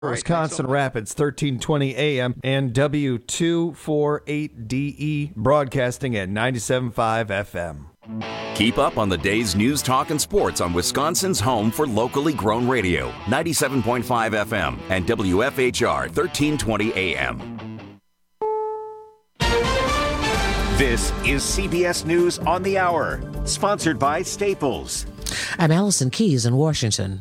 Wisconsin Rapids, 1320 AM and W248DE, broadcasting at 97.5 FM. Keep up on the day's news, talk, and sports on Wisconsin's home for locally grown radio, 97.5 FM and WFHR, 1320 AM. This is CBS News on the Hour, sponsored by Staples. I'm Allison Keyes in Washington.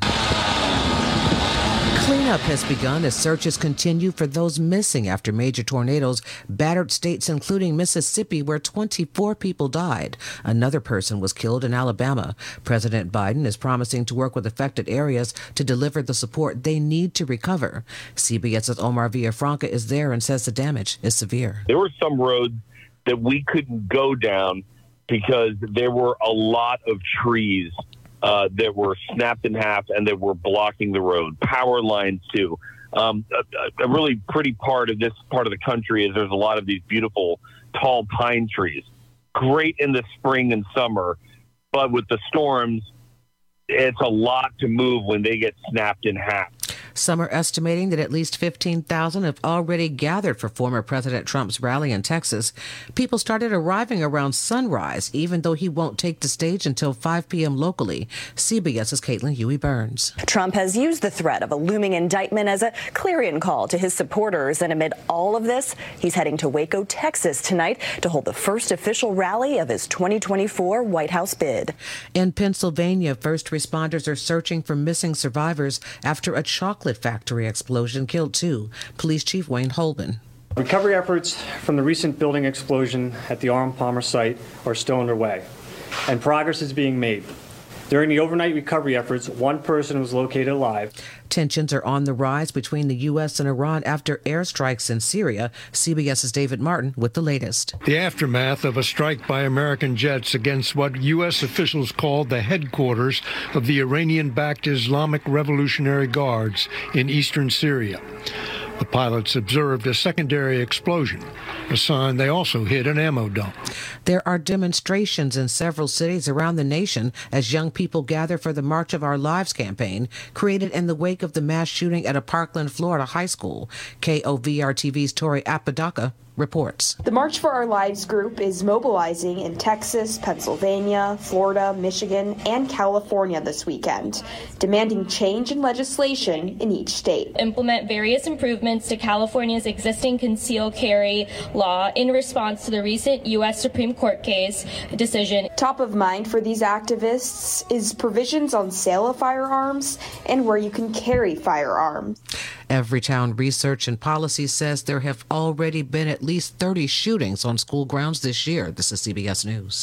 Cleanup has begun as searches continue for those missing after major tornadoes battered states including Mississippi, where 24 people died. Another person was killed in Alabama. President Biden is promising to work with affected areas to deliver the support they need to recover. CBS's Omar Villafranca is there and says the damage is severe. There were some roads that we couldn't go down because there were a lot of trees that were snapped in half and that were blocking the road. Power lines, too. A really pretty part of this part of the country is there's a lot of these beautiful tall pine trees. Great in the spring and summer, but with the storms, it's a lot to move when they get snapped in half. Some are estimating that at least 15,000 have already gathered for former President Trump's rally in Texas. People started arriving around sunrise, even though he won't take the stage until 5 p.m. locally. CBS's Caitlin Huey-Burns. Trump has used the threat of a looming indictment as a clarion call to his supporters. And amid all of this, he's heading to Waco, Texas tonight to hold the first official rally of his 2024 White House bid. In Pennsylvania, first responders are searching for missing survivors after a chocolate factory explosion killed 2. Police Chief Wayne Holman. Recovery efforts from the recent building explosion at the Arnold Palmer site are still underway, and progress is being made. During the overnight recovery efforts, 1 person was located alive. Tensions are on the rise between the U.S. and Iran after airstrikes in Syria. CBS's David Martin with the latest. The aftermath of a strike by American jets against what U.S. officials called the headquarters of the Iranian-backed Islamic Revolutionary Guards in eastern Syria. The pilots observed a secondary explosion, a sign they also hit an ammo dump. There are demonstrations in several cities around the nation as young people gather for the March of Our Lives campaign, created in the wake of the mass shooting at a Parkland, Florida high school. KOVR-TV's Tori Apodaca reports. The March for Our Lives group is mobilizing in Texas, Pennsylvania, Florida, Michigan, and California this weekend, demanding change in legislation in each state. Implement various improvements to California's existing concealed carry law in response to the recent U.S. Supreme Court case decision. Top of mind for these activists is provisions on sale of firearms and where you can carry firearms. Everytown Research and Policy says there have already been at least 30 shootings on school grounds this year. This is CBS News.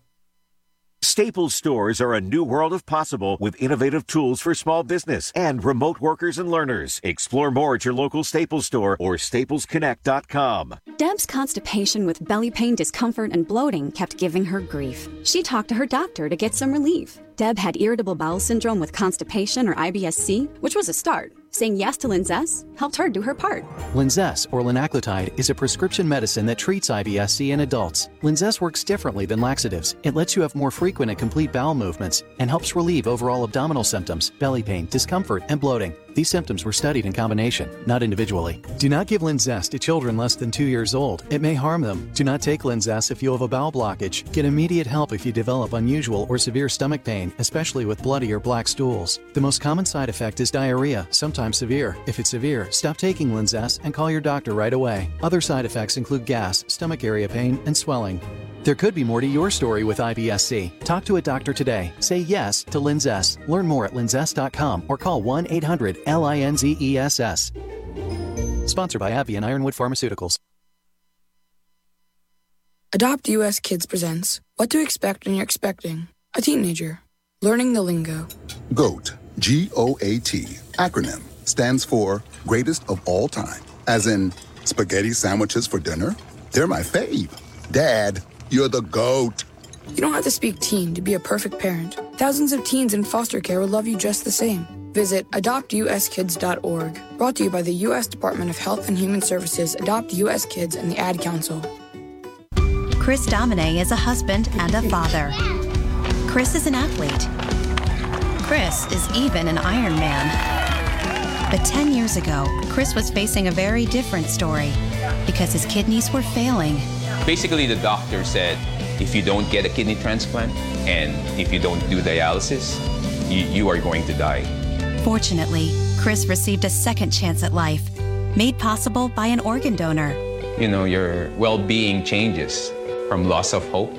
Staples stores are a new world of possible with innovative tools for small business and remote workers and learners. Explore more at your local Staples store or staplesconnect.com. Deb's constipation with belly pain, discomfort, and bloating kept giving her grief. She talked to her doctor to get some relief. Deb had irritable bowel syndrome with constipation or IBS-C, which was a start. Saying yes to Linzess helped her do her part. Linzess, or linaclotide, is a prescription medicine that treats IBS-C in adults. Linzess works differently than laxatives. It lets you have more frequent and complete bowel movements and helps relieve overall abdominal symptoms, belly pain, discomfort, and bloating. These symptoms were studied in combination, not individually. Do not give Linzess to children less than 2 years old. It may harm them. Do not take Linzess if you have a bowel blockage. Get immediate help if you develop unusual or severe stomach pain, especially with bloody or black stools. The most common side effect is diarrhea, sometimes severe. If it's severe, stop taking Linzess and call your doctor right away. Other side effects include gas, stomach area pain, and swelling. There could be more to your story with IBS-C. Talk to a doctor today. Say yes to Linzess. Learn more at linzess.com or call 1-800-LINZESS. Sponsored by AbbVie and Ironwood Pharmaceuticals. Adopt US Kids presents What to Expect When You're Expecting a Teenager. Learning the lingo. GOAT, G-O-A-T, acronym, stands for Greatest of All Time. As in, spaghetti sandwiches for dinner? They're my fave. Dad, you're the GOAT. You don't have to speak teen to be a perfect parent. Thousands of teens in foster care will love you just the same. Visit adoptuskids.org. Brought to you by the U.S. Department of Health and Human Services, Adopt U.S. Kids, and the Ad Council. Chris Domine is a husband and a father. Chris is an athlete. Chris is even an Ironman. But 10 years ago, Chris was facing a very different story because his kidneys were failing. Basically, the doctor said, if you don't get a kidney transplant and if you don't do dialysis, you are going to die. Fortunately, Chris received a second chance at life, made possible by an organ donor. You know, your well-being changes from loss of hope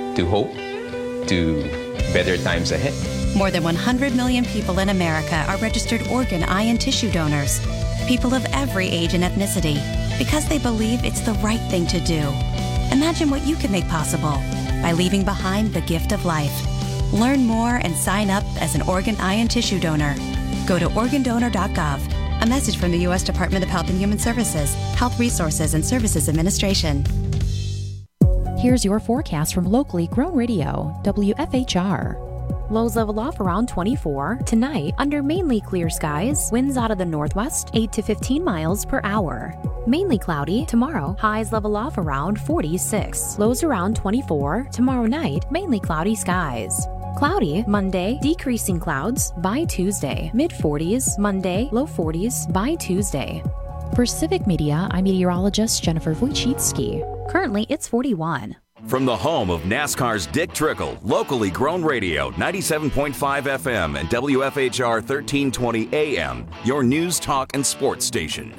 to better times ahead. More than 100 million people in America are registered organ, eye, and tissue donors. People of every age and ethnicity, because they believe it's the right thing to do. Imagine what you can make possible by leaving behind the gift of life. Learn more and sign up as an organ, eye, and tissue donor. Go to organdonor.gov. A message from the U.S. Department of Health and Human Services, Health Resources and Services Administration. Here's your forecast from locally grown radio, WFHR. Lows level off around 24. Tonight, under mainly clear skies, winds out of the northwest, 8 to 15 miles per hour. Mainly cloudy. Tomorrow, highs level off around 46. Lows around 24. Tomorrow night, mainly cloudy skies. Cloudy Monday, decreasing clouds by Tuesday. Mid-40s Monday, low 40s by Tuesday. For Civic Media, I'm meteorologist Jennifer Wojcicki. Currently, it's 41. From the home of NASCAR's Dick Trickle, locally grown radio, 97.5 FM and WFHR 1320 AM, your news, talk, and sports station.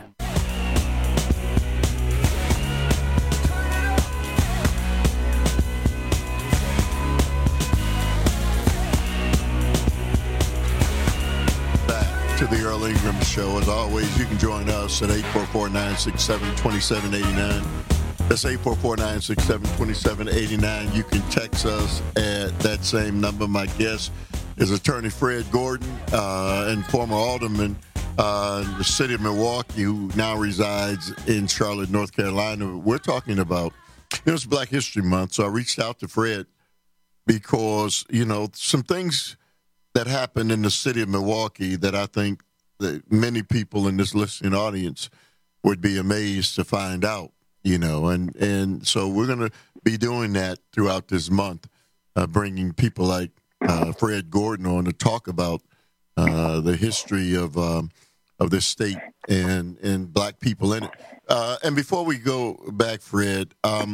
To the Earl Ingram Show. As always, you can join us at 844-967-2789. That's 844-967-2789. You can text us at that same number. My guest is Attorney Fred Gordon and former alderman in the city of Milwaukee, who now resides in Charlotte, North Carolina. We're talking about, it's Black History Month, so I reached out to Fred because, some things that happened in the city of Milwaukee that I think that many people in this listening audience would be amazed to find out, and so we're going to be doing that throughout this month, bringing people like Fred Gordon on to talk about the history of this state and black people in it. And before we go back, Fred,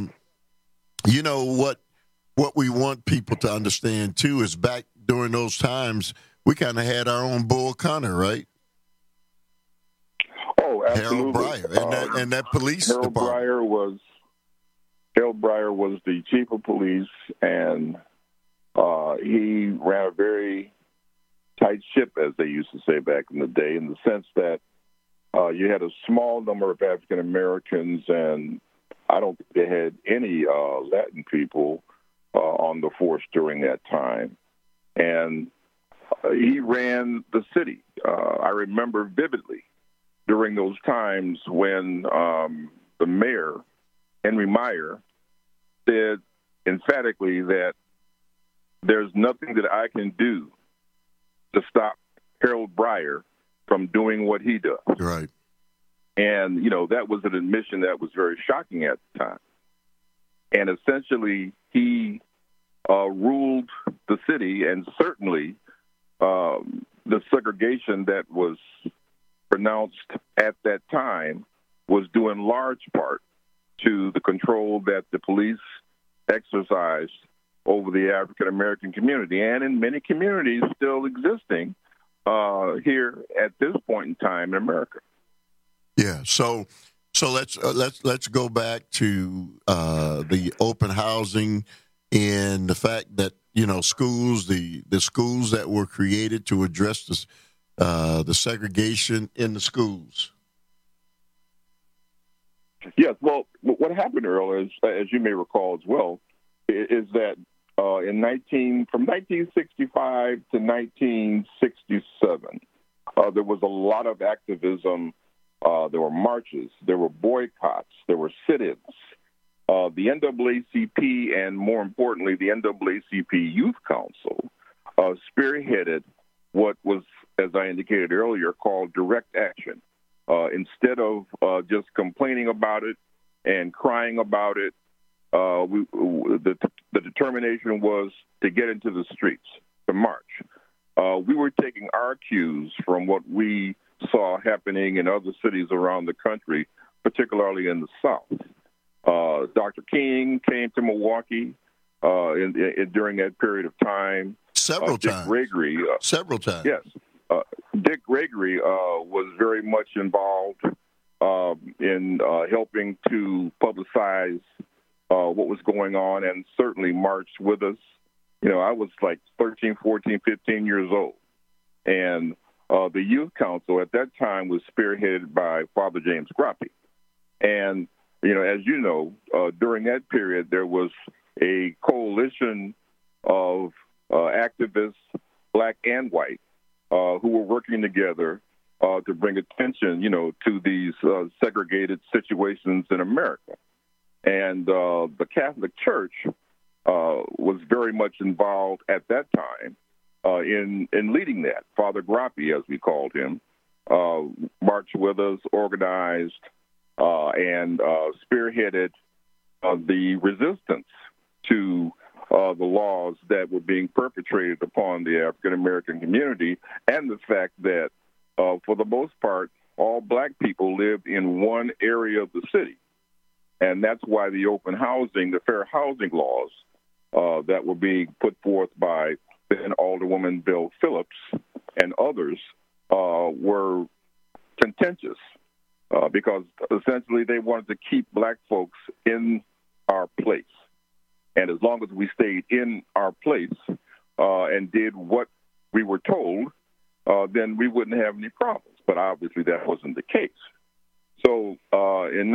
what we want people to understand too is back during those times, we kind of had our own Bull Connor, right? Oh, absolutely. Harold Breyer and that police department. Harold Breyer was the chief of police, and he ran a very tight ship, as they used to say back in the day, in the sense that you had a small number of African Americans, and I don't think they had any Latin people on the force during that time. And he ran the city. I remember vividly during those times when the mayor, Henry Meyer, said emphatically that there's nothing that I can do to stop Harold Breyer from doing what he does. Right. And, that was an admission that was very shocking at the time. And essentially, he ruled the city, and certainly the segregation that was pronounced at that time was due in large part to the control that the police exercised over the African-American community, and in many communities still existing here at this point in time in America. Yeah, so let's go back to the open housing and the fact that schools, the schools that were created to address this, the segregation in the schools. Yes, well, what happened, Earl, is, as you may recall as well, is that from 1965 to 1967, there was a lot of activism. There were marches, there were boycotts, there were sit-ins. The NAACP, and more importantly, the NAACP Youth Council, spearheaded what was, as I indicated earlier, called direct action. Instead of just complaining about it and crying about it, the determination was to get into the streets, to march. We were taking our cues from what we saw happening in other cities around the country, particularly in the South. Dr. King came to Milwaukee during that period of time. Several times. Gregory. Several times. Yes. Dick Gregory was very much involved in helping to publicize what was going on, and certainly marched with us. You know, I was like 13, 14, 15 years old. And the youth council at that time was spearheaded by Father James Groppe. And, you know, as you know, during that period, there was a coalition of activists, black and white, who were working together to bring attention, you know, to these segregated situations in America. And the Catholic Church was very much involved at that time in leading that. Father Groppe, as we called him, marched with us, organized, and spearheaded the resistance to the laws that were being perpetrated upon the African-American community, and the fact that, for the most part, all black people lived in one area of the city. And that's why the open housing, the fair housing laws that were being put forth by then Alderwoman Bill Phillips and others were contentious because essentially they wanted to keep black folks in our place. And as long as we stayed in our place and did what we were told, then we wouldn't have any problems. But obviously that wasn't the case. So in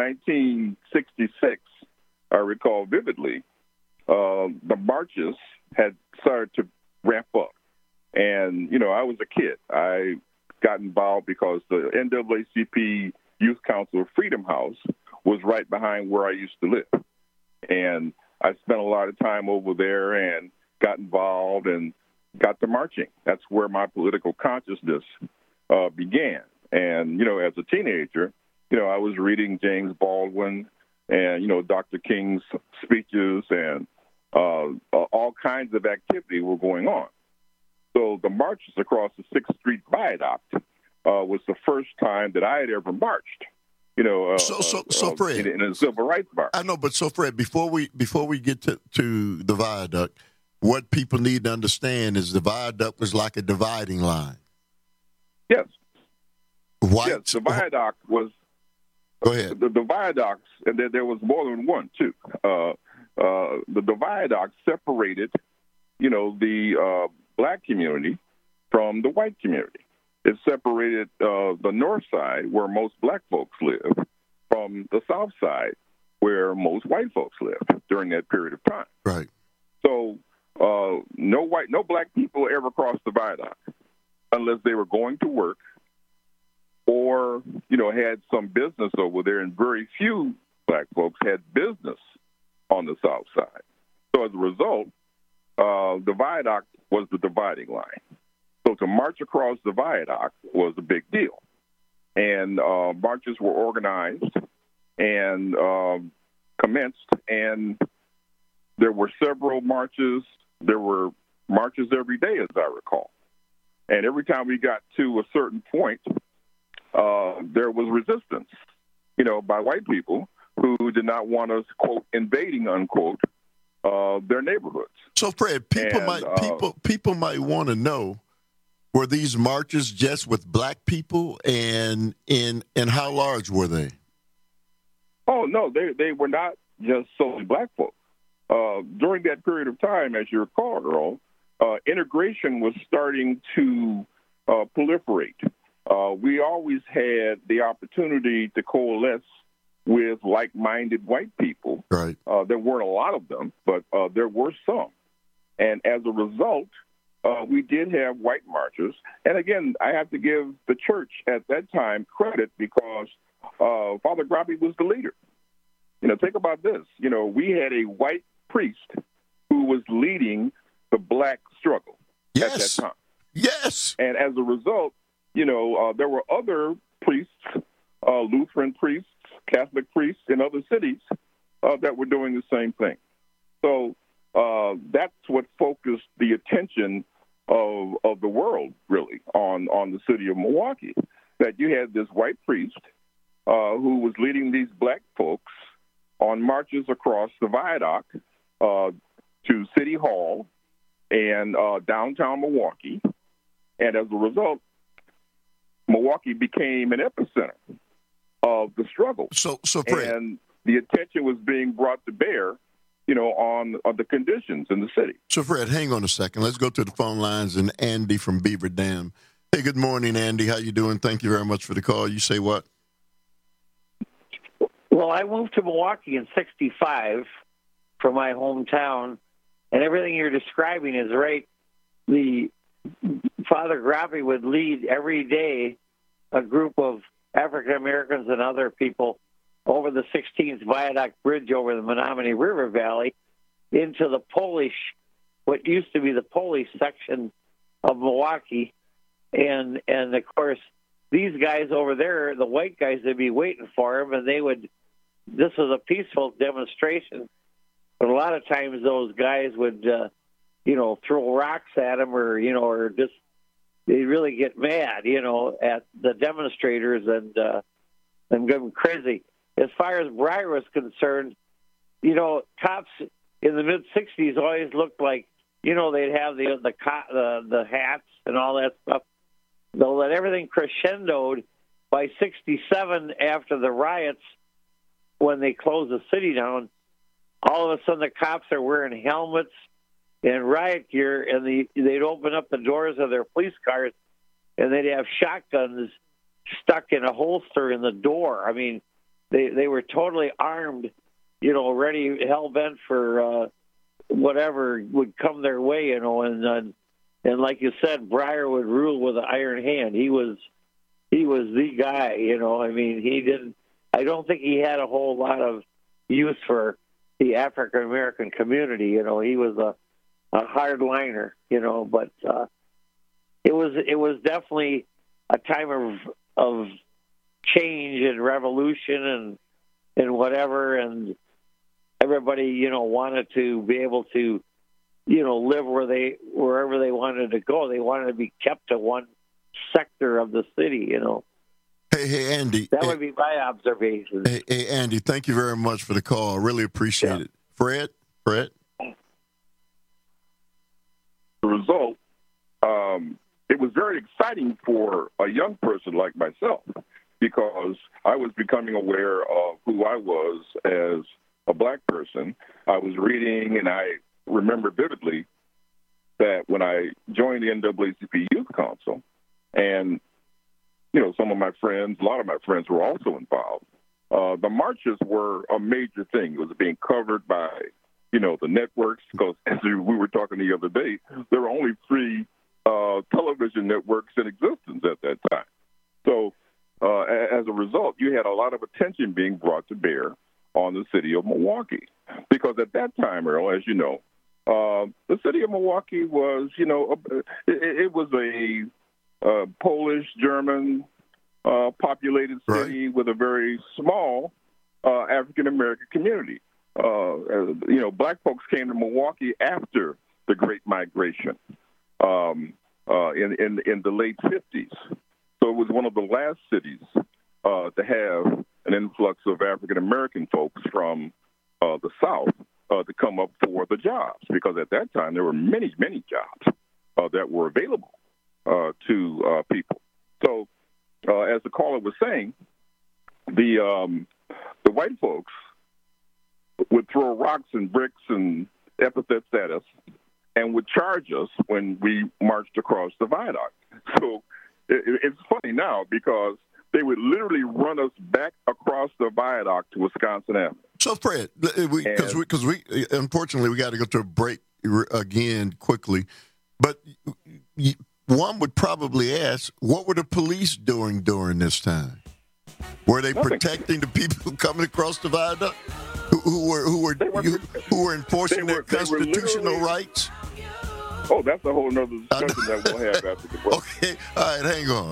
1966, I recall vividly, the marches had started to ramp up. And, you know, I was a kid. I got involved because the NAACP Youth Council Freedom House was right behind where I used to live. And I spent a lot of time over there and got involved and got to marching. That's where my political consciousness began. And, you know, as a teenager, you know, I was reading James Baldwin and, you know, Dr. King's speeches, and all kinds of activity were going on. So the marches across the 6th Street Viaduct was the first time that I had ever marched. You know, so Fred, in a civil rights march. I know, but so Fred, before we get to the viaduct, what people need to understand is the viaduct was like a dividing line. Yes. White. Yes, the viaduct was. Go ahead. The viaducts, and there was more than one too. The viaduct separated, you know, the black community from the white community. It separated the north side, where most black folks live, from the south side, where most white folks lived during that period of time. Right. So no black people ever crossed the viaduct unless they were going to work or, you know, had some business over there, and very few black folks had business on the south side. So as a result, the viaduct was the dividing line. So to march across the viaduct was a big deal. And marches were organized and commenced, and there were several marches. There were marches every day, as I recall. And every time we got to a certain point, there was resistance, you know, by white people who did not want us, quote, invading, unquote, their neighborhoods. So, Fred, people might want to know, were these marches just with black people, and how large were they? Oh, no, they were not just solely black folks. During that period of time, as you recall, Earl, integration was starting to proliferate. We always had the opportunity to coalesce with like-minded white people. Right. There weren't a lot of them, but there were some. And as a result, we did have white marchers. And again, I have to give the church at that time credit because Father Groppe was the leader. You know, think about this. You know, we had a white priest who was leading the black struggle at that time. Yes. And as a result, you know, there were other priests, Lutheran priests, Catholic priests in other cities that were doing the same thing. So that's what focused the attention of the world, really, on the city of Milwaukee. that you had this white priest who was leading these black folks on marches across the viaduct to City Hall and downtown Milwaukee. And as a result, Milwaukee became an epicenter of the struggle. So Fred, and the attention was being brought to bear, on the conditions in the city. So, Fred, hang on a second. Let's go to the phone lines and Andy from Beaver Dam. Hey, good morning, Andy. How you doing? Thank you very much for the call. You say what? Well, I moved to Milwaukee in '65 from my hometown, and everything you're describing is right. The Father Grappi would lead every day a group of African Americans and other people over the 16th Viaduct Bridge over the Menominee River Valley into the Polish, what used to be the Polish section of Milwaukee. And of course, these guys over there, the white guys, they'd be waiting for them, and this was a peaceful demonstration. But a lot of times those guys would, throw rocks at them or just, they really get mad, at the demonstrators and go crazy. As far as Breyer was concerned, cops in the mid-'60s always looked like, they'd have the hats and all that stuff. They'll let everything crescendoed by '67 after the riots when they closed the city down. All of a sudden, the cops are wearing helmets and riot gear, and they'd open up the doors of their police cars, and they'd have shotguns stuck in a holster in the door. I mean, they were totally armed, ready, hell-bent for whatever would come their way, and like you said, Breyer would rule with an iron hand. He was the guy, I mean, I don't think he had a whole lot of use for the African American community. He was a hardliner, but it was definitely a time of change and revolution and whatever, and everybody wanted to be able to live wherever they wanted to go. They wanted to be kept to one sector of the city. Hey, Andy. That would be my observation. Hey, Andy, thank you very much for the call. I really appreciate it. Fred? The result, it was very exciting for a young person like myself because I was becoming aware of who I was as a black person. I was reading, and I remember vividly that when I joined the NAACP Youth Council, and some of my friends, a lot of my friends were also involved. The marches were a major thing. It was being covered by, the networks, because as we were talking the other day, there were only 3 television networks in existence at that time. So as a result, you had a lot of attention being brought to bear on the city of Milwaukee. Because at that time, Earl, as you know, the city of Milwaukee was, it was a Polish, German populated city with a very small African-American community. Black folks came to Milwaukee after the Great Migration in the late 50s. So it was one of the last cities to have an influx of African-American folks from the South to come up for the jobs, because at that time there were many, many jobs that were available to people. So as the caller was saying, the white folks would throw rocks and bricks and epithets at us and would charge us when we marched across the viaduct. So it's funny now because they would literally run us back across the viaduct to Wisconsin Avenue. So, Fred, because we unfortunately we got to go to a break again quickly, but one would probably ask, what were the police doing during this time? Were they protecting the people coming across the viaduct who were enforcing their constitutional rights? Oh, that's a whole other discussion that we'll have after the break. Okay, all right, hang on.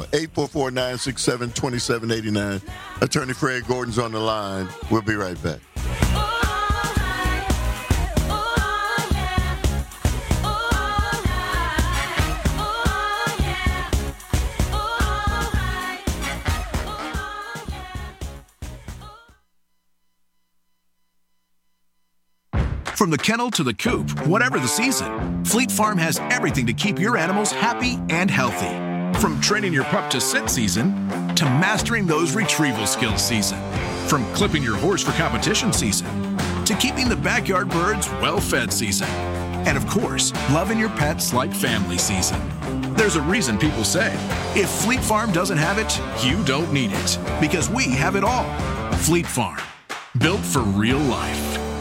844-967-2789. Attorney Fred Gordon's on the line. We'll be right back. From the kennel to the coop, whatever the season, Fleet Farm has everything to keep your animals happy and healthy. From training your pup to sit season, to mastering those retrieval skills season. From clipping your horse for competition season, to keeping the backyard birds well-fed season. And of course, loving your pets like family season. There's a reason people say, if Fleet Farm doesn't have it, you don't need it. Because we have it all. Fleet Farm, built for real life.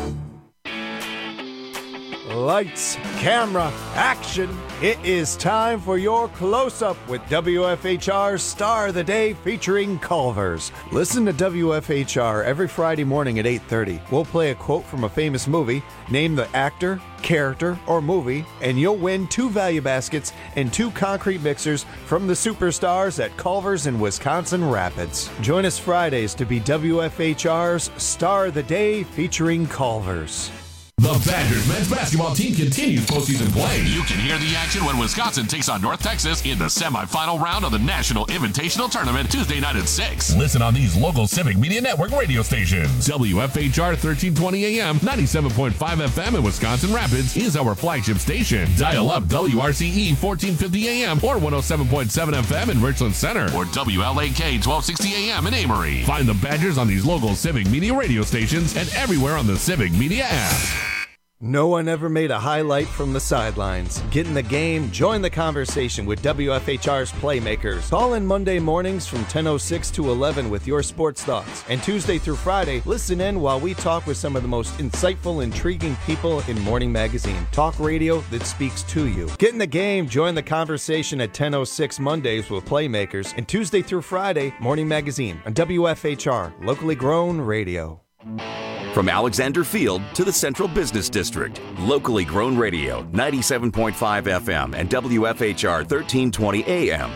Lights, camera, action. It is time for your close-up with WFHR's Star of the Day featuring Culver's. Listen to WFHR every Friday morning at 8:30. We'll play a quote from a famous movie, name the actor, character, or movie, and you'll win 2 value baskets and 2 concrete mixers from the superstars at Culver's in Wisconsin Rapids. Join us Fridays to be WFHR's Star of the Day featuring Culver's. The Badgers men's basketball team continues postseason play. You can hear the action when Wisconsin takes on North Texas in the semifinal round of the National Invitational Tournament Tuesday night at 6. Listen on these local Civic Media Network radio stations. WFHR 1320 AM, 97.5 FM in Wisconsin Rapids is our flagship station. Dial up WRCE 1450 AM or 107.7 FM in Richland Center or WLAK 1260 AM in Amory. Find the Badgers on these local Civic Media radio stations and everywhere on the Civic Media app. No one ever made a highlight from the sidelines. Get in the game, join the conversation with WFHR's Playmakers. Call in Monday mornings from 10:06 to 11 with your sports thoughts. And Tuesday through Friday, listen in while we talk with some of the most insightful, intriguing people in Morning Magazine. Talk radio that speaks to you. Get in the game, join the conversation at 10:06 Mondays with Playmakers. And Tuesday through Friday, Morning Magazine on WFHR, locally grown radio. From Alexander Field to the Central Business District, locally grown radio, 97.5 FM and WFHR 1320 AM.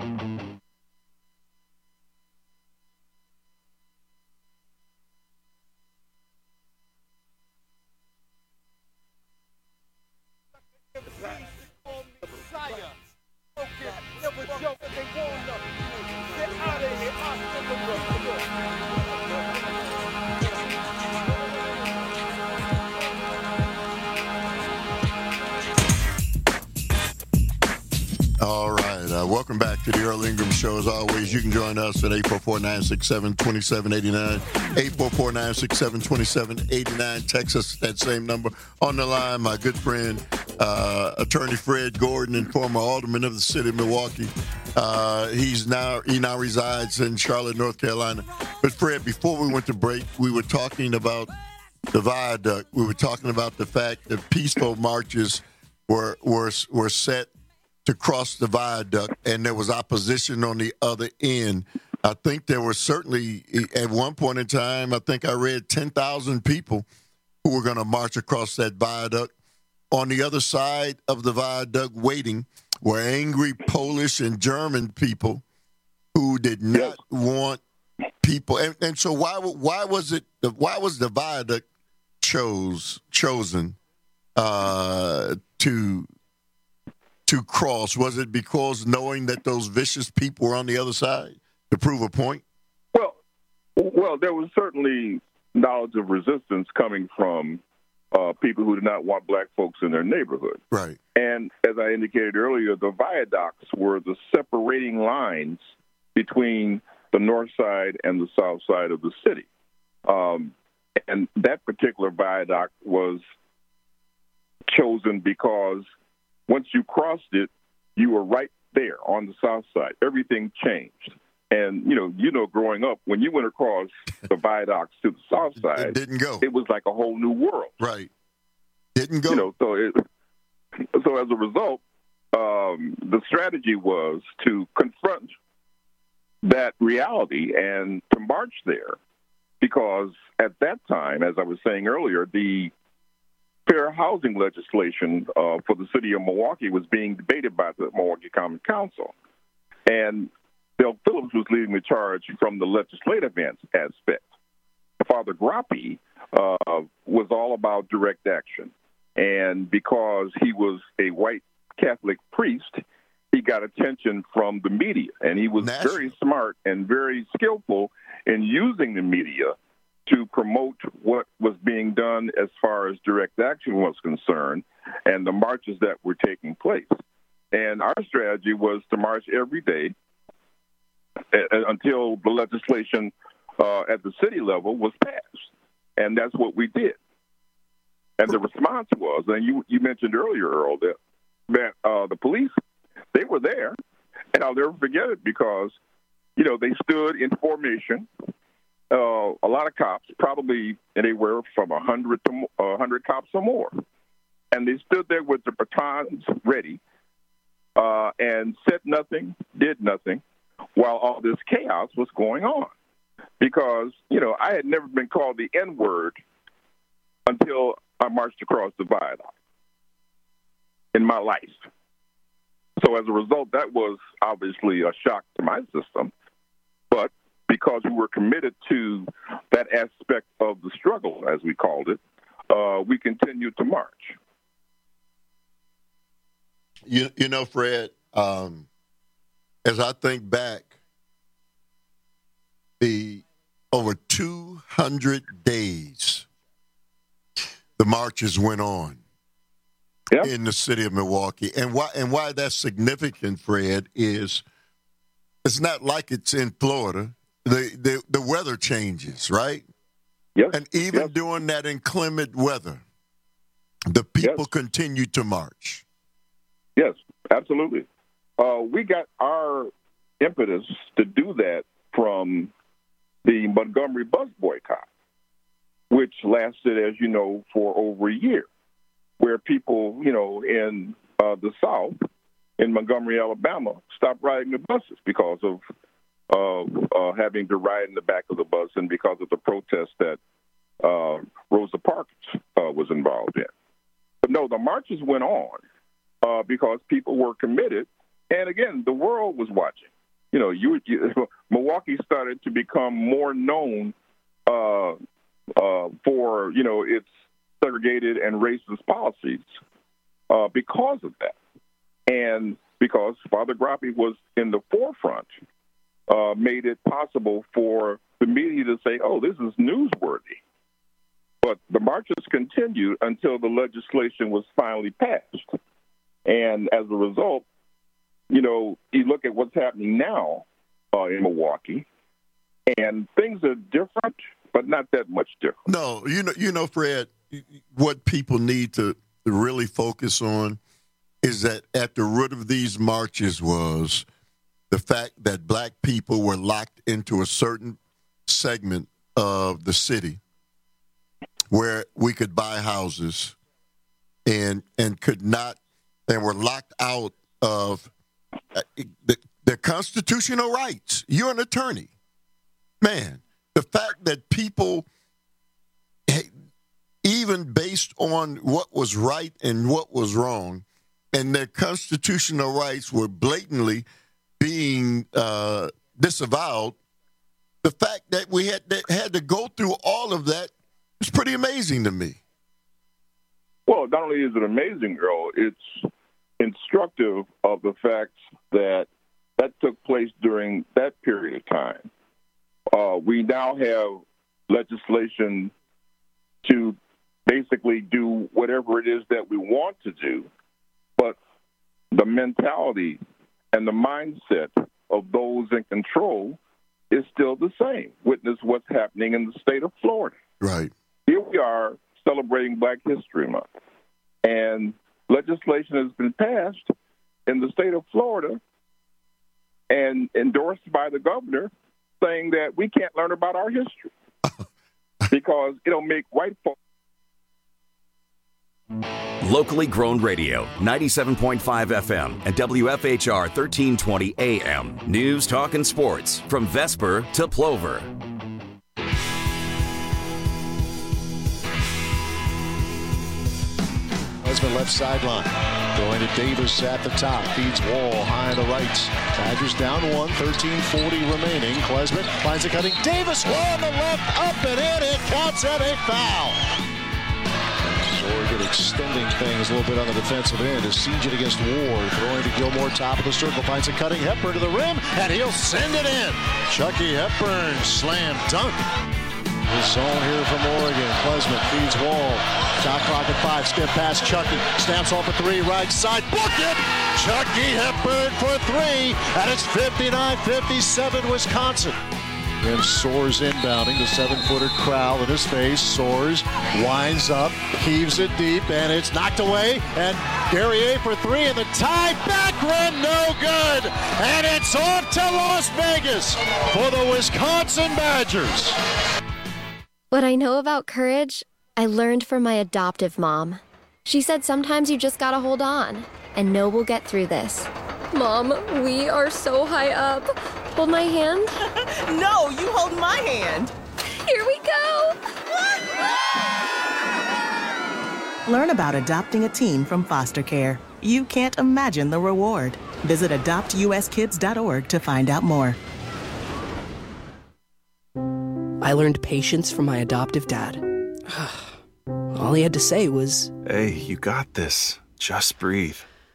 All right. Welcome back to the Earl Ingram Show. As always, you can join us at 844-967-2789. 844-967-2789. Text us that same number. On the line, my good friend, Attorney Fred Gordon, and former alderman of the city of Milwaukee. He now resides in Charlotte, North Carolina. But Fred, before we went to break, we were talking about the viaduct. We were talking about the fact that peaceful marches were set to cross the viaduct, and there was opposition on the other end. I think there were certainly, at one point in time, I think I read 10,000 people who were going to march across that viaduct. On the other side of the viaduct waiting were angry Polish and German people who did not want people. And so why was the viaduct chosen to cross? Was it because knowing that those vicious people were on the other side to prove a point? Well, there was certainly knowledge of resistance coming from people who did not want black folks in their neighborhood. Right. And as I indicated earlier, the viaducts were the separating lines between the north side and the south side of the city. And that particular viaduct was chosen because once you crossed it, you were right there on the south side. Everything changed. And, you know, growing up, when you went across the viaducts to the south side, it didn't go. It was like a whole new world. Right. Didn't go. So as a result, the strategy was to confront that reality and to march there, because at that time, as I was saying earlier, the fair housing legislation for the city of Milwaukee was being debated by the Milwaukee Common Council. And Bill Phillips was leading the charge from the legislative aspect. Father Grappi was all about direct action. And because he was a white Catholic priest, he got attention from the media. And he was very smart and very skillful in using the media to promote what was being done as far as direct action was concerned and the marches that were taking place. And our strategy was to march every day until the legislation at the city level was passed. And that's what we did. And the response was, and you mentioned earlier, Earl, that the police, they were there, and I'll never forget it because, they stood in formation, a lot of cops, probably anywhere from 100 cops or more. And they stood there with the batons ready and said nothing, did nothing, while all this chaos was going on. Because, I had never been called the N-word until I marched across the viaduct in my life. So as a result, that was obviously a shock to my system. But because we were committed to that aspect of the struggle, as we called it, we continued to march. Fred, as I think back, the over 200 days the marches went on in the city of Milwaukee. And why that's significant, Fred, is it's not like it's in Florida. The weather changes, right? Yes. And even during that inclement weather, the people continue to march. Yes, absolutely. We got our impetus to do that from the Montgomery bus boycott, which lasted, as you know, for over a year, where people, in the South, in Montgomery, Alabama, stopped riding the buses because of having to ride in the back of the bus and because of the protest that Rosa Parks was involved in. But no, the marches went on because people were committed. And again, the world was watching. Milwaukee started to become more known for, its segregated and racist policies because of that. And because Father Grappi was in the forefront, made it possible for the media to say, oh, this is newsworthy. But the marches continued until the legislation was finally passed. And as a result, you look at what's happening now in Milwaukee, and things are different, but not that much different. No, Fred, what people need to really focus on is that at the root of these marches was the fact that black people were locked into a certain segment of the city where we could buy houses and could not, and were locked out of the constitutional rights. You're an attorney. Man, the fact that people, even based on what was right and what was wrong, and their constitutional rights were blatantly being disavowed, the fact that we had to go through all of that is pretty amazing to me. Well, not only is it amazing, Earl, it's instructive of the fact that took place during that period of time. We now have legislation to basically do whatever it is that we want to do, but the mentality and the mindset of those in control is still the same. Witness what's happening in the state of Florida. Right. Here we are celebrating Black History Month, and legislation has been passed in the state of Florida and endorsed by the governor saying that we can't learn about our history because it'll make white folks. Locally grown radio, 97.5 FM and WFHR 1320 AM. News, talk, and sports from Vesper to Plover. Klesmit left sideline. Going to Davis at the top. Feeds Wall high on the right. Badgers down one. 13:40 remaining. Klesmit finds a cutting. Davis Wall on the left. Up and in. It counts at a foul. Oregon extending things a little bit on the defensive end as Sejan against Ward. Throwing to Gilmore. Top of the circle. Finds a cutting. Hepburn to the rim. And he'll send it in. Chucky Hepburn. Slam dunk. The zone here from Oregon. Klesmit feeds Wall. Shot clock at 5. Skip past Chucky. Stamps off a 3. Right side. Book it! Chucky Hepburn for 3. And it's 59-57 Wisconsin. Then Soares inbounding. The 7-footer Crowell in his face. Soares winds up, heaves it deep, and it's knocked away. And Guerrier for 3, and the tie back rim, no good. And it's off to Las Vegas for the Wisconsin Badgers. What I know about courage, I learned from my adoptive mom. She said sometimes you just gotta hold on and know we'll get through this. Mom, we are so high up. Hold my hand. No, you hold my hand. Here we go. Learn about adopting a teen from foster care. You can't imagine the reward. Visit adoptuskids.org to find out more. I learned patience from my adoptive dad. All he had to say was, "Hey, you got this. Just breathe."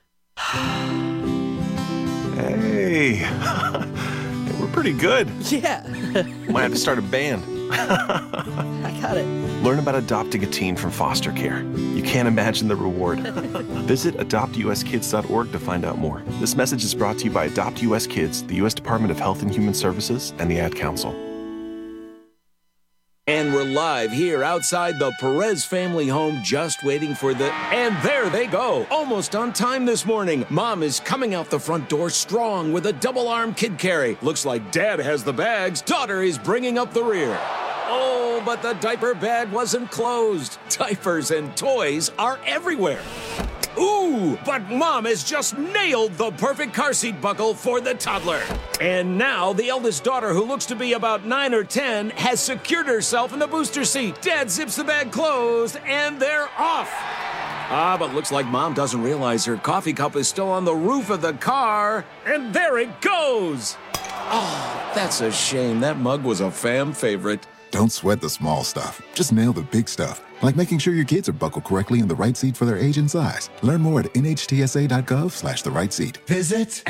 Hey, we're pretty good. Yeah. Might have to start a band. I got it. Learn about adopting a teen from foster care. You can't imagine the reward. Visit adoptuskids.org to find out more. This message is brought to you by Adopt US Kids, the U.S. Department of Health and Human Services, and the Ad Council. And we're live here outside the Perez family home, just waiting for the... And there they go, almost on time this morning. Mom is coming out the front door strong with a double-arm kid carry. Looks like Dad has the bags. Daughter is bringing up the rear. Oh, but the diaper bag wasn't closed. Diapers and toys are everywhere. Ooh, but Mom has just nailed the perfect car seat buckle for the toddler. And now the eldest daughter, who looks to be about 9 or 10, has secured herself in the booster seat. Dad zips the bag closed, and they're off. But looks like Mom doesn't realize her coffee cup is still on the roof of the car. And there it goes. Oh, that's a shame. That mug was a fam favorite. Don't sweat the small stuff. Just nail the big stuff, like making sure your kids are buckled correctly in the right seat for their age and size. Learn more at nhtsa.gov/the right seat. Visit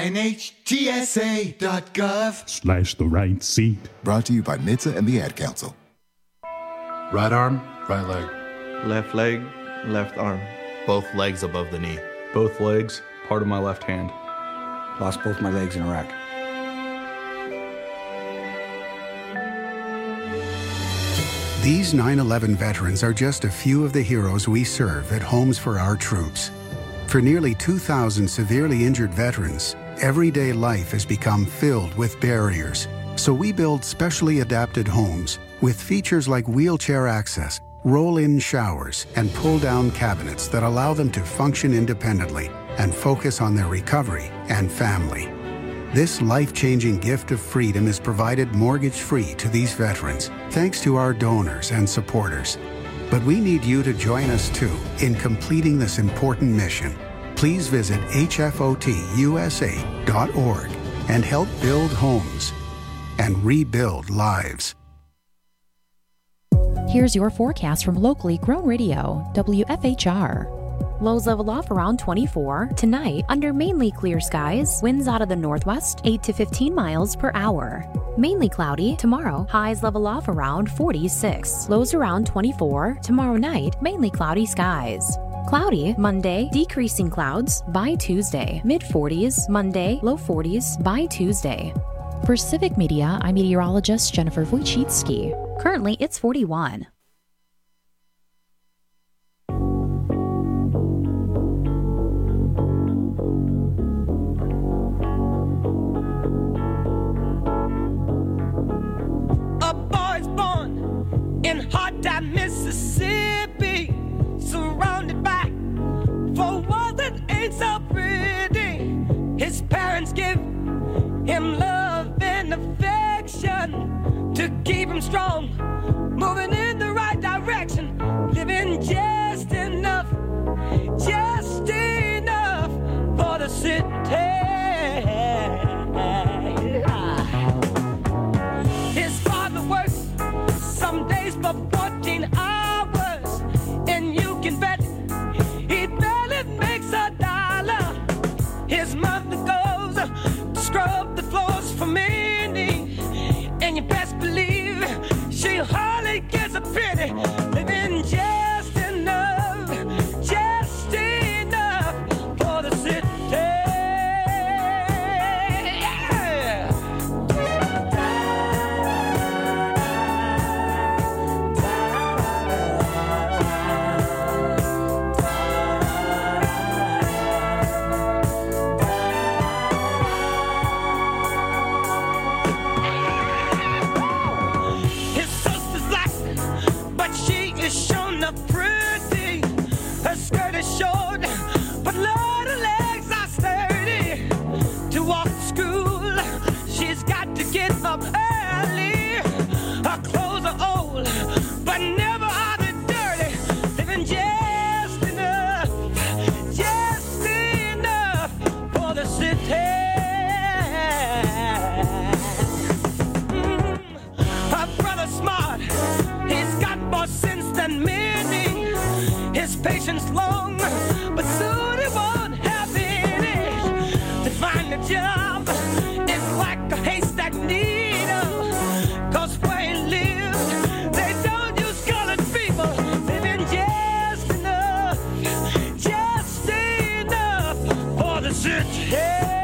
nhtsa.gov/the right seat. Brought to you by NHTSA and the Ad Council. Right arm, right leg. Left leg, left arm. Both legs above the knee. Both legs, part of my left hand. Lost both my legs in Iraq. These 9/11 veterans are just a few of the heroes we serve at Homes for Our Troops. For nearly 2,000 severely injured veterans, everyday life has become filled with barriers. So we build specially adapted homes with features like wheelchair access, roll-in showers, and pull-down cabinets that allow them to function independently and focus on their recovery and family. This life-changing gift of freedom is provided mortgage-free to these veterans, thanks to our donors and supporters. But we need you to join us too in completing this important mission. Please visit hfotusa.org and help build homes and rebuild lives. Here's your forecast from locally grown radio, WFHR. Lows level off around 24. Tonight, under mainly clear skies, winds out of the northwest, 8 to 15 miles per hour. Mainly cloudy. Tomorrow, highs level off around 46. Lows around 24. Tomorrow night, mainly cloudy skies. Cloudy Monday, decreasing clouds by Tuesday. Mid-40s Monday, low 40s by Tuesday. For Civic Media, I'm meteorologist Jennifer Wojcicki. Currently, it's 41. In Hot Dam, Mississippi, surrounded by four walls that ain't so pretty. His parents give him love and affection to keep him strong, moving in the right direction, living just enough for the city. His father works some days for 14 hours, and you can bet he barely makes $1. His mother goes to scrub the floors for many, and you best believe she'll hardly make is a pity. Living just enough for the city. Skirt is short, but Lord, her legs are sturdy. To walk to school, she's got to get up early. Her clothes are old, but never are they dirty. Living just enough for the city. Her brother's smart, he's got more sense than many. His patience long, but soon he won't have any. To find a job is like a haystack needle. 'Cause where he lives, they don't use colored people. Living just enough for the city.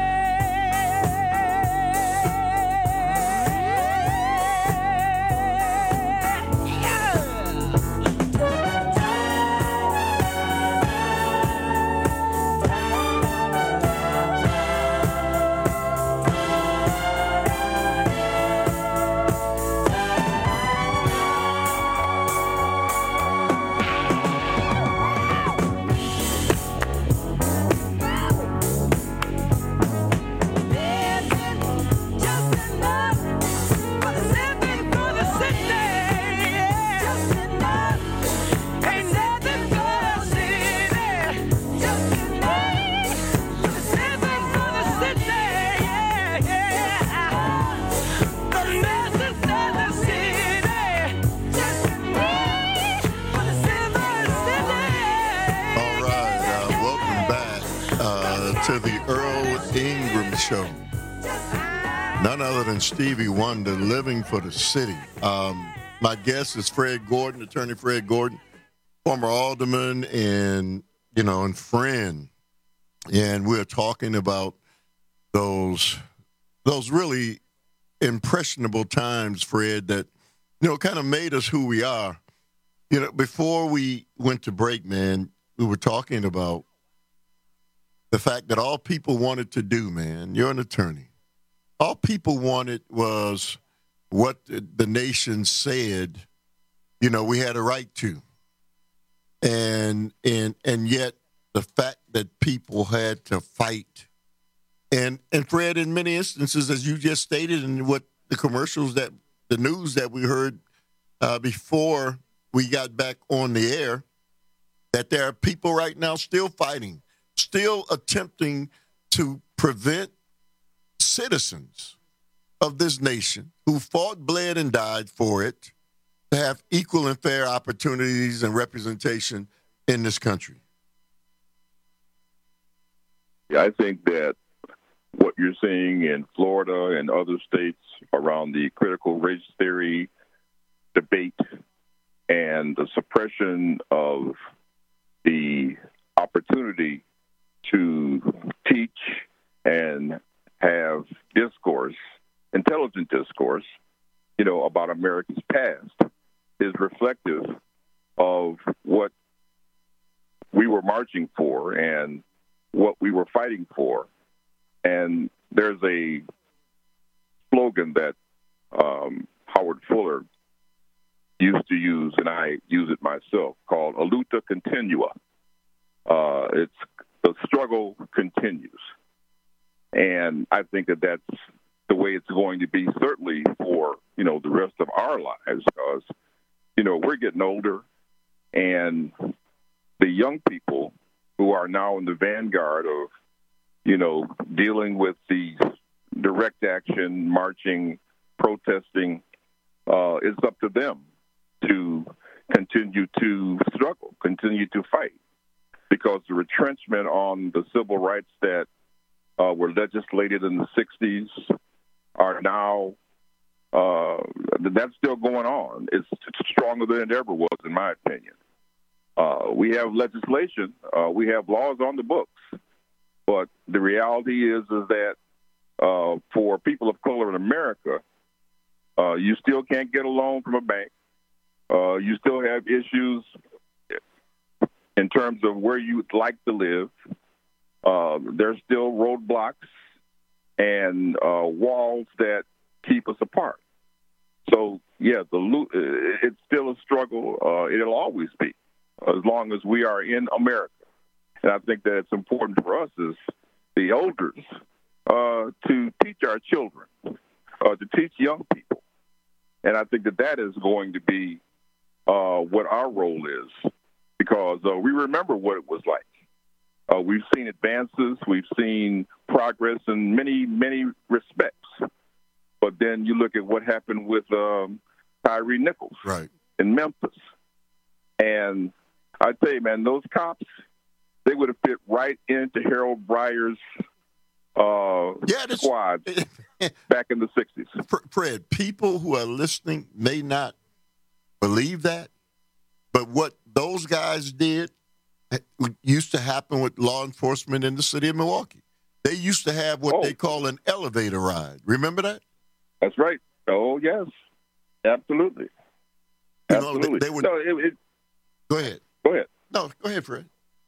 To the Earl Ingram Show. None other than Stevie Wonder, Living for the City. My guest is Fred Gordon, Attorney Fred Gordon, former alderman and friend. And we're talking about those really impressionable times, Fred, that, kind of made us who we are. Before we went to break, man, we were talking about the fact that all people wanted to do, man, you're an attorney. All people wanted was what the nation said, we had a right to. And yet the fact that people had to fight. And Fred, in many instances, as you just stated, and what the commercials the news that we heard before we got back on the air, that there are people right now still fighting, still attempting to prevent citizens of this nation who fought, bled, and died for it to have equal and fair opportunities and representation in this country. Yeah, I think that what you're seeing in Florida and other states around the critical race theory debate and the suppression of the opportunity to teach and have discourse, intelligent discourse, about America's past is reflective of what we were marching for and what we were fighting for. And there's a slogan that Howard Fuller used to use, and I use it myself, called a luta continua. It's the struggle continues. And I think that that's the way it's going to be, certainly for, the rest of our lives, because, we're getting older, and the young people who are now in the vanguard of, dealing with the direct action, marching, protesting, it's up to them to continue to struggle, continue to fight, because the retrenchment on the civil rights that were legislated in the 60s are now That's still going on. It's stronger than it ever was, in my opinion. We have legislation. We have laws on the books. But the reality is that for people of color in America, you still can't get a loan from a bank. You still have issues in terms of where you'd like to live. There's still roadblocks and walls that keep us apart. So, yeah, it's still a struggle. It'll always be, as long as we are in America. And I think that it's important for us as the elders to teach our children, to teach young people. And I think that is going to be what our role is, because we remember what it was like. We've seen advances. We've seen progress in many, many respects. But then you look at what happened with Tyree Nichols in Memphis. And I tell you, man, those cops, they would have fit right into Harold Breyer's squad back in the 60s. Fred, people who are listening may not believe that, but what those guys did used to happen with law enforcement in the city of Milwaukee. They used to have what they call an elevator ride. Remember that? That's right. Oh, yes. Absolutely. Absolutely. They would, go ahead. Go ahead. No, go ahead, Fred.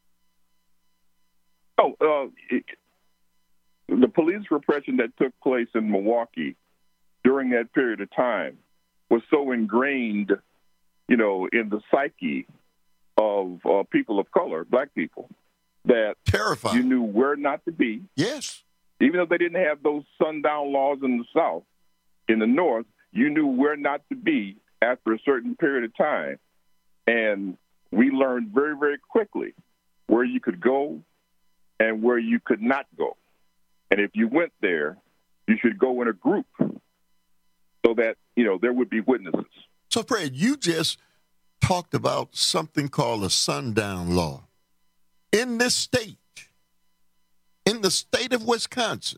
The police repression that took place in Milwaukee during that period of time was so ingrained, in the psyche of people of color, black people, that terrifying. You knew where not to be. Yes. Even though they didn't have those sundown laws in the South, in the North, you knew where not to be after a certain period of time. And we learned very, very quickly where you could go and where you could not go. And if you went there, you should go in a group so that, there would be witnesses. So, Fred, you just talked about something called a sundown law. In this state, in the state of Wisconsin,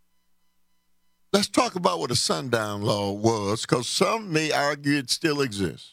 let's talk about what a sundown law was, because some may argue it still exists.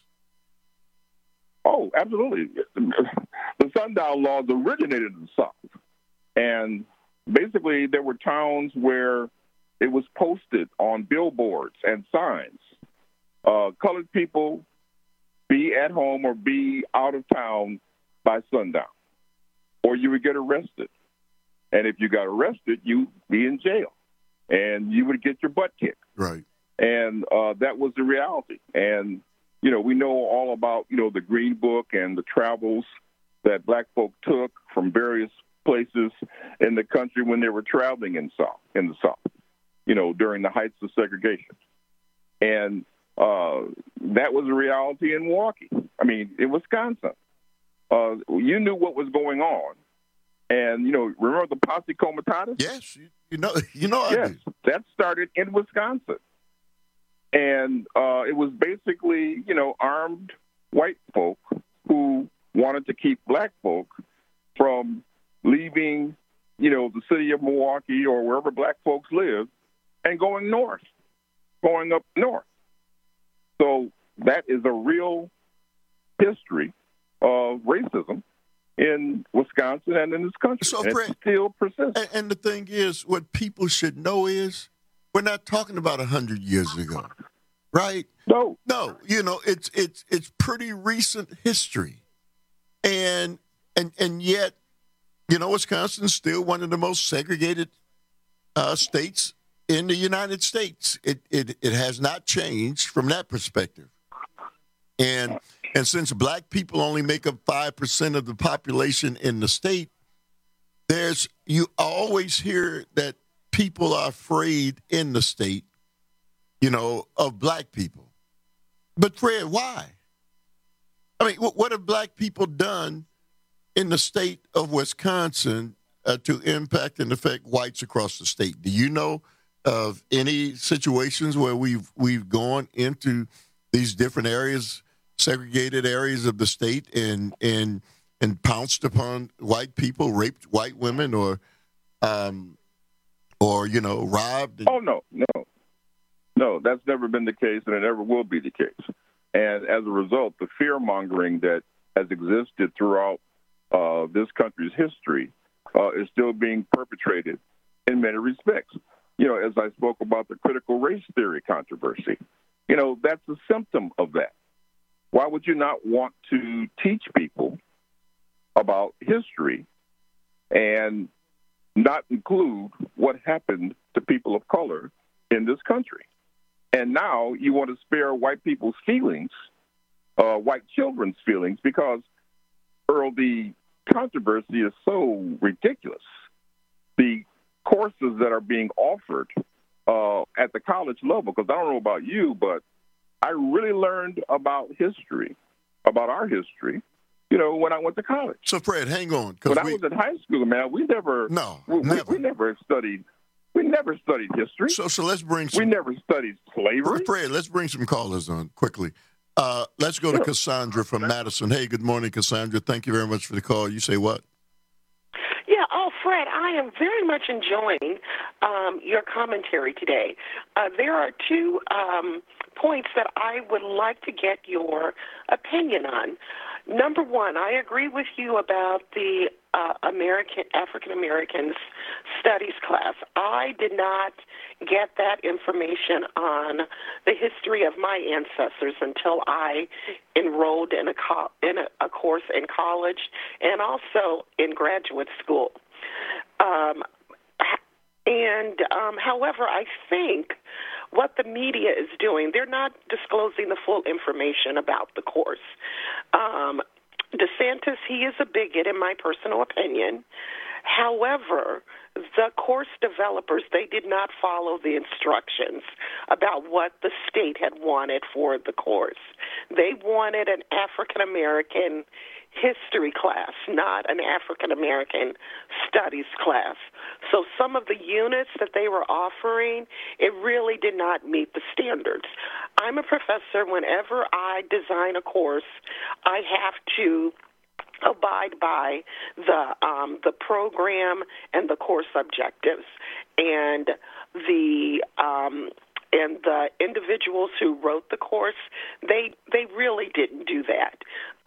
Oh, absolutely. The sundown laws originated in the South. And basically, there were towns where it was posted on billboards and signs. Colored people, be at home or be out of town by sundown, or you would get arrested. And if you got arrested, you'd be in jail, and you would get your butt kicked. Right. And that was the reality. And, we know all about, the Green Book and the travels that black folk took from various places in the country when they were traveling in the South, during the heights of segregation. And that was a reality in Milwaukee. I mean, in Wisconsin. You knew what was going on. And, remember the Posse Comitatus? Yes. Yes, that started in Wisconsin. And it was basically, armed white folk who wanted to keep black folk from leaving, the city of Milwaukee or wherever black folks live and going up north. So that is a real history of racism in Wisconsin and in this country. So, and Fred, it still persists. And the thing is, what people should know is we're not talking about 100 years ago, right? No. It's pretty recent history, and yet, Wisconsin's still one of the most segregated states in the United States. It has not changed from that perspective, and since black people only make up 5% of the population in the state, you always hear that people are afraid in the state, of black people. But Fred, why? I mean, what have black people done in the state of Wisconsin to impact and affect whites across the state? Do you know of any situations where we've gone into these different areas, segregated areas of the state, and pounced upon white people, raped white women, or robbed? Oh, no. No, that's never been the case, and it never will be the case. And as a result, the fear-mongering that has existed throughout this country's history is still being perpetrated in many respects. You know, as I spoke about the critical race theory controversy, you know, that's a symptom of that. Why would you not want to teach people about history and not include what happened to people of color in this country? And now you want to spare white people's feelings, white children's feelings, because, Earl, the controversy is so ridiculous. The courses that are being offered at the college level, because I don't know about you, but I really learned about history, about our history, you know, when I went to college. So, Fred, hang on. When I was in high school, man, we never studied history. So let's bring some. We never studied slavery. Fred, let's bring some callers on quickly. Let's go to Cassandra from Madison. Hey, good morning, Cassandra. Thank you very much for the call. You say what? Yeah, Fred, I am very much enjoying your commentary today. There are two points that I would like to get your opinion on. Number one, I agree with you about the African Americans studies class. I did not get that information on the history of my ancestors until I enrolled in a course in college and also in graduate school. However, I think what the media is doing, they're not disclosing the full information about the course. DeSantis, he is a bigot, in my personal opinion. However, the course developers, they did not follow the instructions about what the state had wanted for the course. They wanted an African-American history class, not an African-American studies class. So some of the units that they were offering, it really did not meet the standards. I'm a professor. Whenever I design a course, I have to abide by the program and the course objectives, and the individuals who wrote the course, they really didn't do that.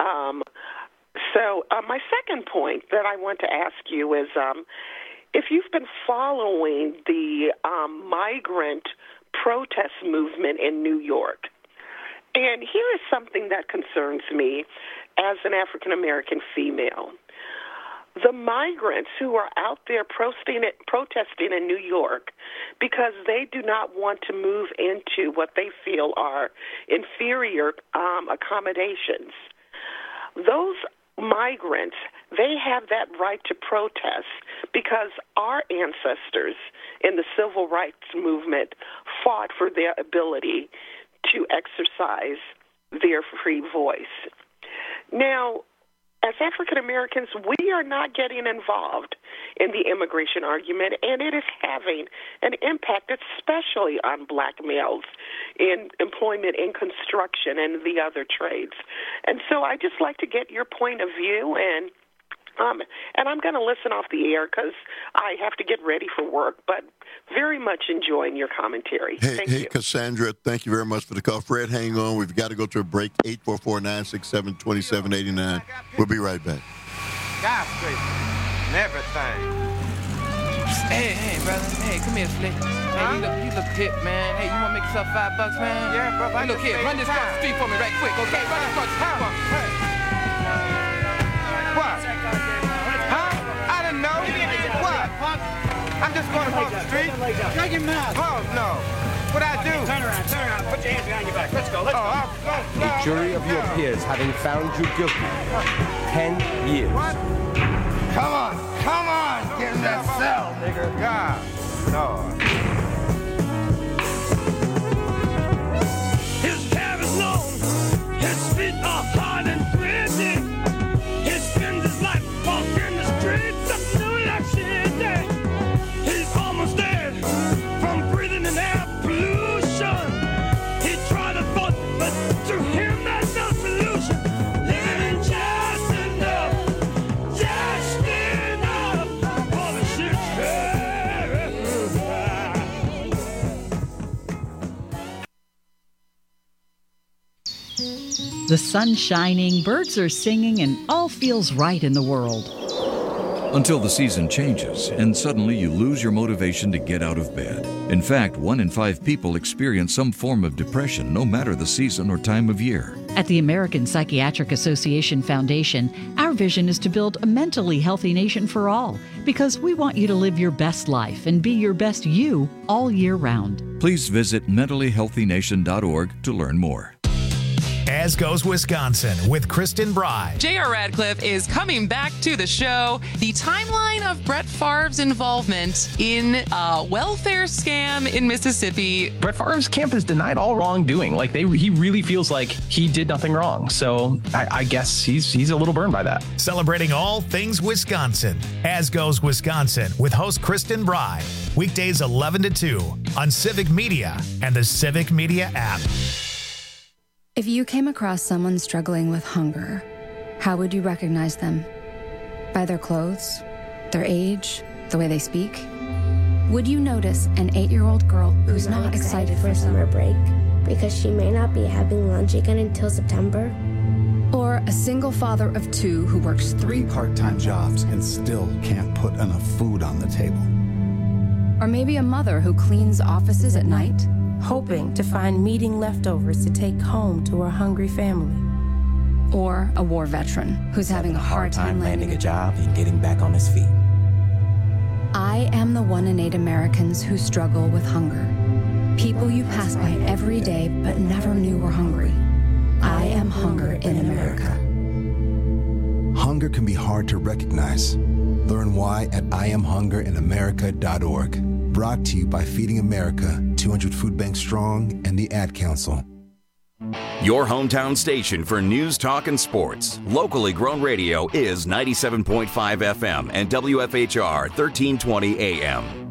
So my second point that I want to ask you is, if you've been following the migrant protest movement in New York, and here is something that concerns me as an African-American female. The migrants who are out there protesting in New York because they do not want to move into what they feel are inferior accommodations. Those migrants, they have that right to protest because our ancestors in the civil rights movement fought for their ability to exercise their free voice. Now, as African Americans, we are not getting involved in the immigration argument, and it is having an impact, especially on black males in employment in construction and the other trades. And so I just like to get your point of view, and I'm going to listen off the air because I have to get ready for work, but very much enjoying your commentary. Thank you. Cassandra, thank you very much for the call. Fred, hang on. We've got to go to a break. 844-967-2789. We'll be right back. Skyscraper and everything. Hey, brother. Hey, come here, Slick. Hey, you look hip, man. Hey, you want to make yourself $5, man? Yeah, brother. Hey, look here. Run this across the street for me right quick, okay? Run this across the street for me. Hey. What? Huh? I didn't know. What? I'm just going across the street. Shut your mouth. Oh, no. What'd I do? Turn around. Put your hands behind your back. Let's go. The jury of your peers having found you guilty. 10 years. What? Come on. Get in that cell, nigga. God. No. His hair is long. His feet are hard and gritty. He spends his life walking the streets of New York City. He's almost dead from breathing in air pollution. He tried to vote, but to him there's no solution. Living just enough for the shit. The sun's shining, birds are singing, and all feels right in the world. Until the season changes, and suddenly you lose your motivation to get out of bed. In fact, 1 in 5 people experience some form of depression, no matter the season or time of year. At the American Psychiatric Association Foundation, our vision is to build a mentally healthy nation for all, because we want you to live your best life and be your best you all year round. Please visit mentallyhealthynation.org to learn more. As Goes Wisconsin with Kristen Bry. J.R. Radcliffe is coming back to the show. The timeline of Brett Favre's involvement in a welfare scam in Mississippi. Brett Favre's camp has denied all wrongdoing. Like he really feels like he did nothing wrong. So I guess he's a little burned by that. Celebrating all things Wisconsin. As Goes Wisconsin with host Kristen Bry. Weekdays 11 to 2 on Civic Media and the Civic Media app. If you came across someone struggling with hunger, how would you recognize them? By their clothes, their age, the way they speak? Would you notice an 8-year-old girl who's not excited for summer break because she may not be having lunch again until September? Or a single father of 2 who works 3 part-time jobs and still can't put enough food on the table? Or maybe a mother who cleans offices at night, hoping to find meeting leftovers to take home to her hungry family. Or a war veteran who's having a hard time landing a job and getting back on his feet. I am the 1 in 8 Americans who struggle with hunger. People you pass by every day but never knew were hungry. I am hunger in America. Hunger can be hard to recognize. Learn why at IamHungerInAmerica.org. Brought to you by Feeding America, 200 Food Banks Strong, and the Ad Council. Your hometown station for news, talk, and sports. Locally grown radio is 97.5 FM and WFHR 1320 AM.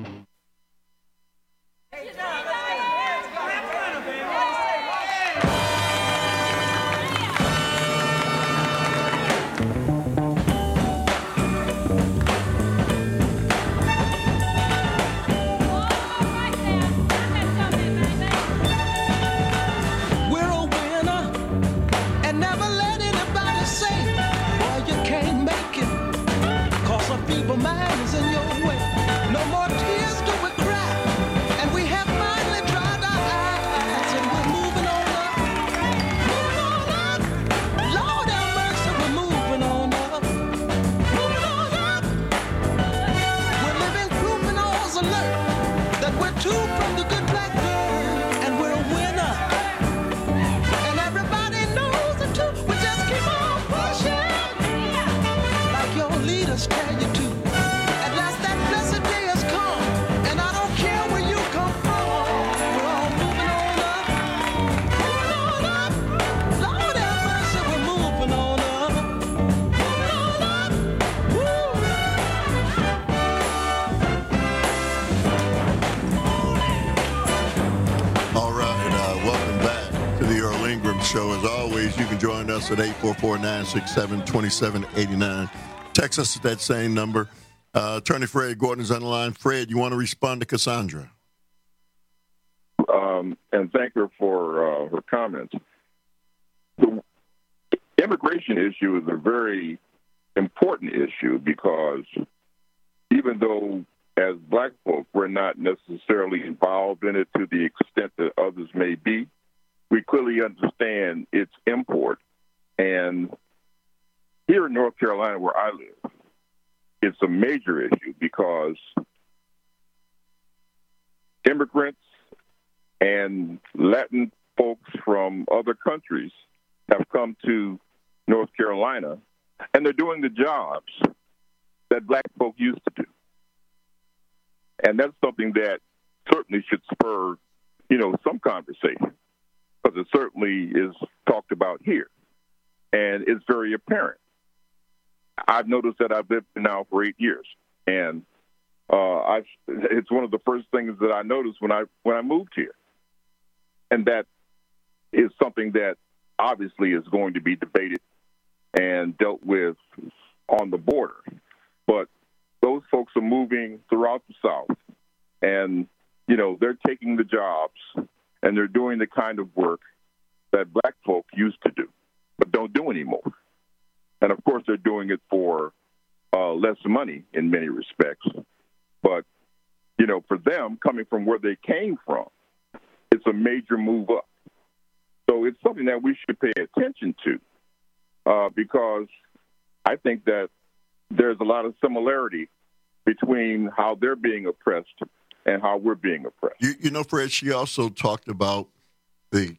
Show. As always, you can join us at 844-967-2789. Text us at that same number. Attorney Fred Gordon is on the line. Fred, you want to respond to Cassandra? And thank her for her comments. The immigration issue is a very important issue because even though as black folk we're not necessarily involved in it to the extent that others may be, we clearly understand its import. And here in North Carolina, where I live, it's a major issue because immigrants and Latin folks from other countries have come to North Carolina, and they're doing the jobs that black folk used to do. And that's something that certainly should spur, some conversation, because it certainly is talked about here, and it's very apparent. I've noticed that I've lived here now for 8 years, and it's one of the first things that I noticed when I moved here, and that is something that obviously is going to be debated and dealt with on the border. But those folks are moving throughout the South, and they're taking the jobs and they're doing the kind of work that black folk used to do, but don't do anymore. And, of course, they're doing it for less money in many respects. But, you know, for them, coming from where they came from, it's a major move up. So it's something that we should pay attention to because I think that there's a lot of similarity between how they're being oppressed and how we're being oppressed. You know, Fred, she also talked about the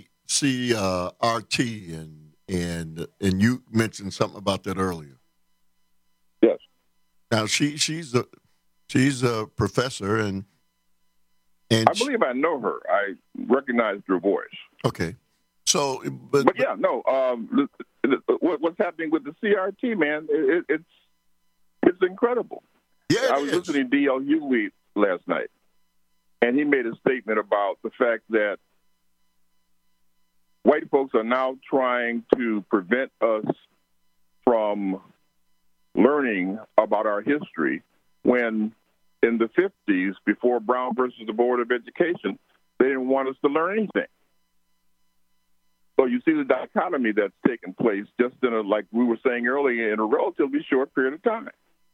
CRT, and you mentioned something about that earlier. Yes. Now she's a professor, and I believe I know her. I recognized her voice. Okay. So, but yeah, no. What's happening with the CRT, man? It's incredible. Yeah, I was listening to D.L. Hughley last night, and he made a statement about the fact that white folks are now trying to prevent us from learning about our history when in the 50s, before Brown versus the Board of Education, they didn't want us to learn anything. So you see the dichotomy that's taken place just in like we were saying earlier, in a relatively short period of time.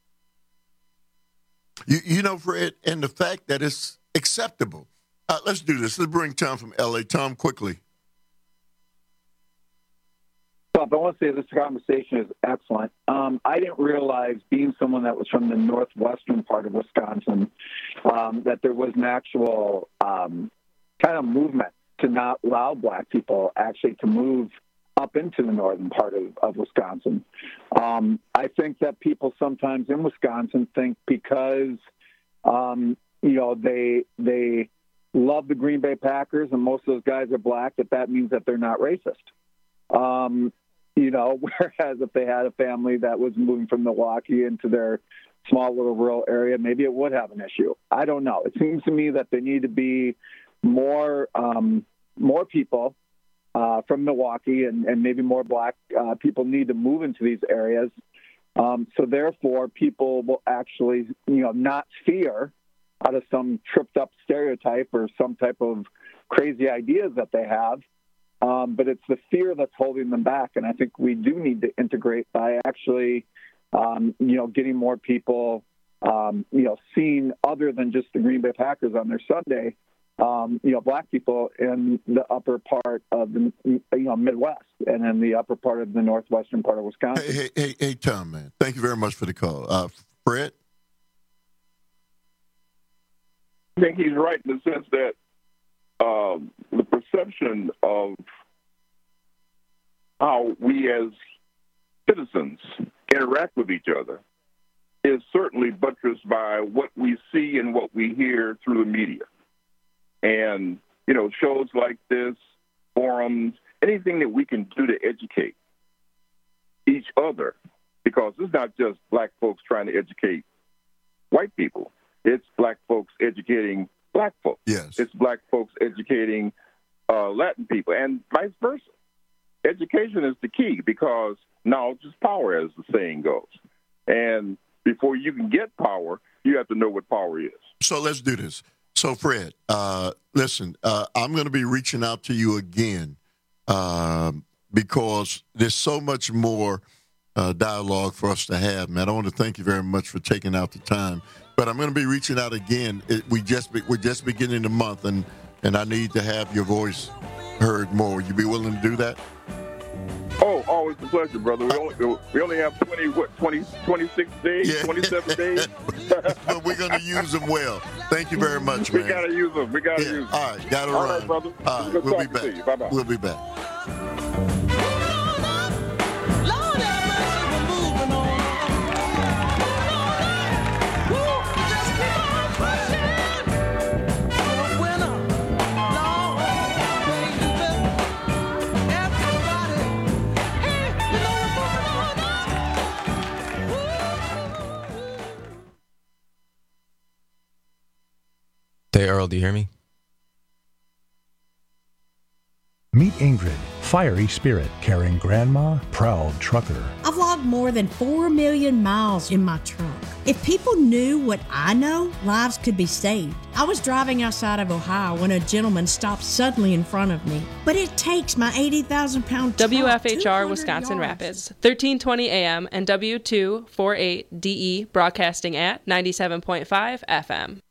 You know, Fred, and the fact that it's acceptable. Let's do this. Let's bring Tom from L.A. Tom, quickly. I want to say this conversation is excellent. I didn't realize, being someone that was from the northwestern part of Wisconsin, that there was an actual kind of movement to not allow black people actually to move up into the northern part of Wisconsin. I think that people sometimes in Wisconsin think because, they love the Green Bay Packers and most of those guys are black, that means that they're not racist. Whereas if they had a family that was moving from Milwaukee into their small little rural area, maybe it would have an issue. I don't know. It seems to me that there need to be more people from Milwaukee and maybe more black people need to move into these areas. So therefore, people will actually, not fear out of some tripped up stereotype or some type of crazy ideas that they have. But it's the fear that's holding them back. And I think we do need to integrate by actually, getting more people, seeing other than just the Green Bay Packers on their Sunday, black people in the upper part of the, Midwest and in the upper part of the northwestern part of Wisconsin. Hey, Tom, man. Thank you very much for the call. Fred? I think he's right in the sense that the perception of how we as citizens interact with each other is certainly buttressed by what we see and what we hear through the media. And, shows like this, forums, anything that we can do to educate each other, because it's not just black folks trying to educate white people. It's black folks educating black folks. Yes. It's black folks educating Latin people and vice versa. Education is the key because knowledge is power, as the saying goes. And before you can get power, you have to know what power is. So let's do this. So, Fred, listen, I'm going to be reaching out to you again because there's so much more dialogue for us to have, man. I want to thank you very much for taking out the time. But I'm going to be reaching out again. We're just beginning the month, and I need to have your voice heard more. Would you be willing to do that? Oh, always a pleasure, brother. We only have 26 days, yeah. 27 days. But we're going to use them well. Thank you very much, man. We got to use them. All right, got to run. All right, brother. All right, we'll be back. Bye-bye. We'll be back. Hey, Earl, do you hear me? Meet Ingrid, fiery spirit, caring grandma, proud trucker. I've logged more than 4 million miles in my truck. If people knew what I know, lives could be saved. I was driving outside of Ohio when a gentleman stopped suddenly in front of me. But it takes my 80,000-pound truck WFHR Wisconsin Rapids, 1320 AM and W248DE broadcasting at 97.5 FM.